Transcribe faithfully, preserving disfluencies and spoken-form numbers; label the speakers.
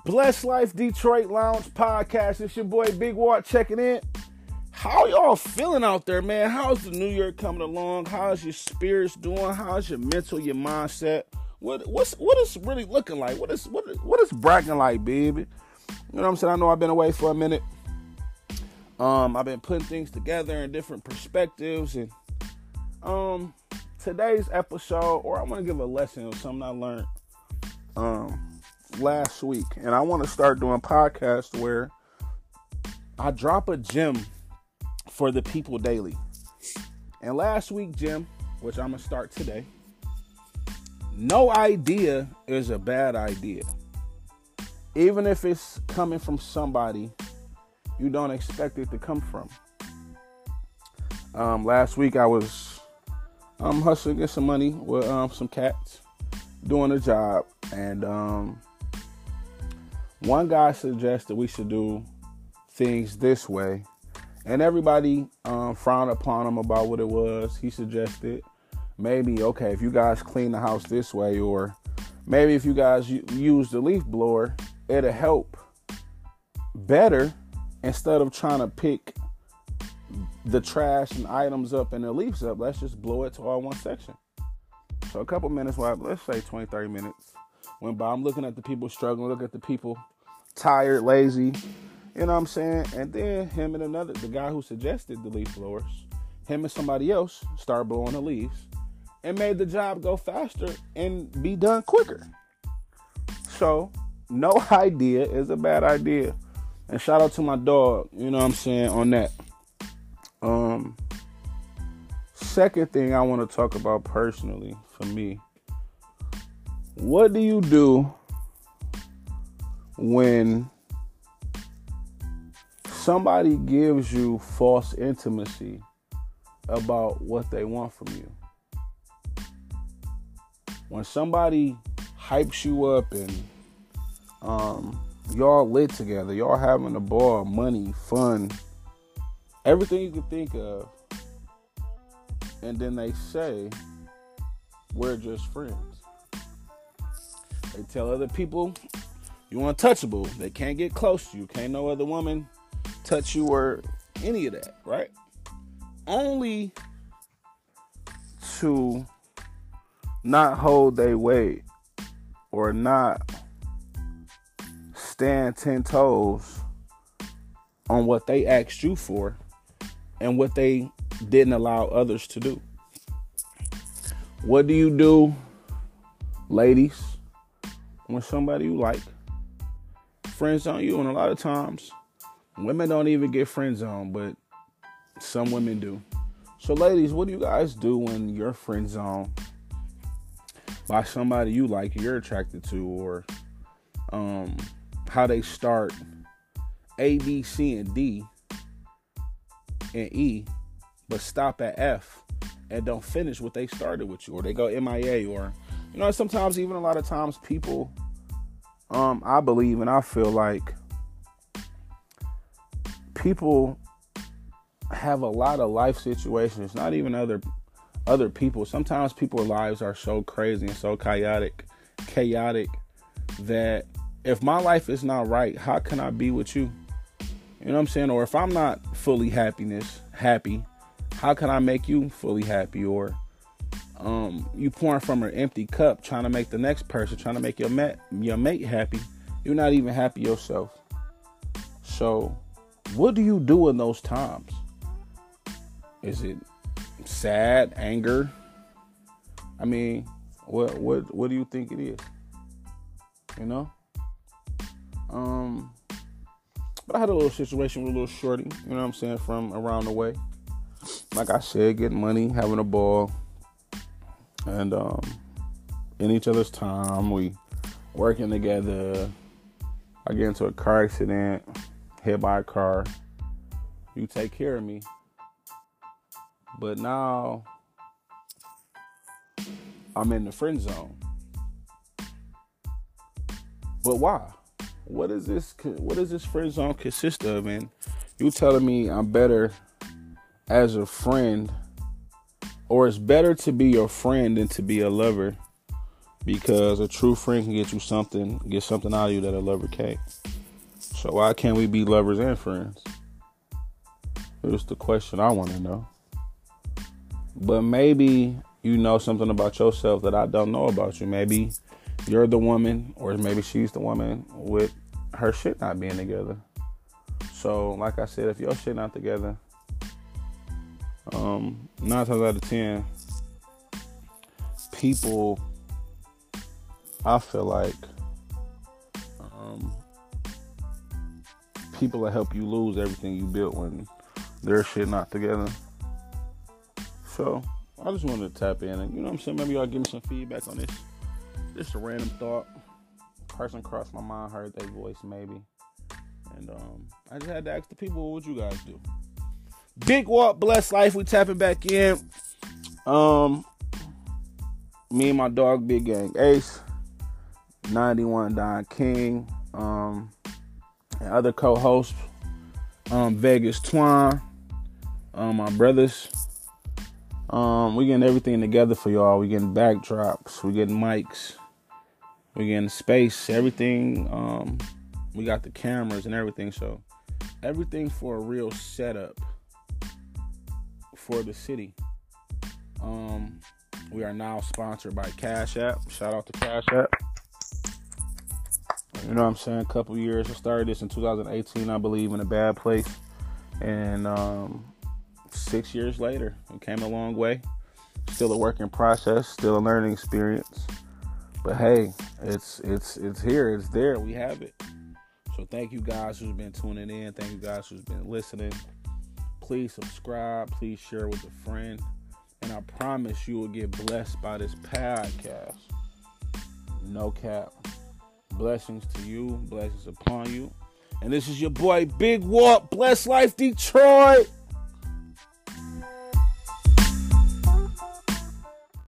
Speaker 1: Blessed Life Detroit Lounge podcast. It's your boy Big Walt checking in. How y'all feeling out there, man? How's the new year coming along? How's your spirits doing? How's your mental, your mindset? What what's what is really looking like? What is what what is bragging like, baby? You know what I'm saying? I know I've been away for a minute. Um, I've been putting things together in different perspectives, and um, today's episode, or I want to give a lesson of something I learned um last week, and I want to start doing podcasts where I drop a gem for the people daily. And last week, gem, which I'm gonna start today. No idea is a bad idea, even if it's coming from somebody you don't expect it to come from. Um, last week I was um hustling to get some money with um some cats, doing a job, and um. One guy suggested we should do things this way, and everybody um, frowned upon him about what it was. He suggested maybe, okay, if you guys clean the house this way, or maybe if you guys use the leaf blower, it'll help better instead of trying to pick the trash and items up and the leaves up. Let's just blow it to all one section. So a couple minutes, well, let's say twenty, thirty minutes went by. I'm looking at the people struggling, look at the people tired, lazy, you know what I'm saying? And then him and another, the guy who suggested the leaf blowers, him and somebody else started blowing the leaves and made the job go faster and be done quicker. So no idea is a bad idea. And shout out to my dog, you know what I'm saying, on that. Um, second thing I want to talk about personally for me, what do you do when somebody gives you false intimacy about what they want from you? When somebody hypes you up and um, y'all lit together, y'all having a ball, money, fun, everything you can think of, and then they say, we're just friends. They tell other people, you untouchable. They can't get close to you. Can't no other woman touch you or any of that, right? Only to not hold their weight or not stand ten toes on what they asked you for and what they didn't allow others to do. What do you do, ladies, when somebody you like friend zone you? And a lot of times women don't even get friend zoned, but some women do. So ladies, what do you guys do when you're friend zoned by somebody you like, you're attracted to, or um how they start A, B, C, and D and E, but stop at F and don't finish what they started with you, or they go M I A, or you know, sometimes even a lot of times people Um, I believe and I feel like people have a lot of life situations, not even other other people. Sometimes people's lives are so crazy and so chaotic, chaotic that if my life is not right, how can I be with you? You know what I'm saying? Or if I'm not fully happiness, happy, how can I make you fully happy? Or Um, you pouring from an empty cup, trying to make the next person, trying to make your mate, your mate happy. You're not even happy yourself. So, what do you do in those times? Is it sad, anger? I mean, what what what do you think it is? You know. Um, but I had a little situation with a little shorty. You know what I'm saying, from around the way. Like I said, getting money, having a ball. And um, in each other's time, we working together. I get into a car accident, hit by a car. You take care of me. But now I'm in the friend zone. But why? What is this? What does this friend zone consist of? And you telling me I'm better as a friend, or it's better to be your friend than to be a lover, because a true friend can get you something, get something out of you that a lover can't. So why can't we be lovers and friends? Here's the question I want to know. But maybe you know something about yourself that I don't know about you. Maybe you're the woman, or maybe she's the woman with her shit not being together. So, like I said, if your shit not together, um, nine times out of ten, people, I feel like, um, people will help you lose everything you built when their shit not together. So, I just wanted to tap in and, you know what I'm saying, maybe y'all give me some feedback on this. Just a random thought. Person crossed my mind, heard their voice maybe. And um, I just had to ask the people, what would you guys do? Big Walk, Blessed Life, we tapping back in. Um, me and my dog, Big Gang Ace, ninety-one Don King, um, and other co-hosts, um, Vegas Twine, um, my brothers. Um, we getting everything together for y'all. We getting backdrops, we getting mics, we getting space, everything. Um, we got the cameras and everything. So everything for a real setup for the city. Um, we are now sponsored by Cash App. Shout out to Cash App. You know what I'm saying? A couple years. I started this in two thousand eighteen, I believe, in a bad place. And um, six years later, we came a long way. Still a work in process, still a learning experience. But hey, it's it's it's here, it's there, we have it. So thank you guys who's been tuning in. Thank you guys who's been listening. Please subscribe. Please share with a friend. And I promise you will get blessed by this podcast. No cap. Blessings to you. Blessings upon you. And this is your boy, Big Walk, Blessed Life, Detroit.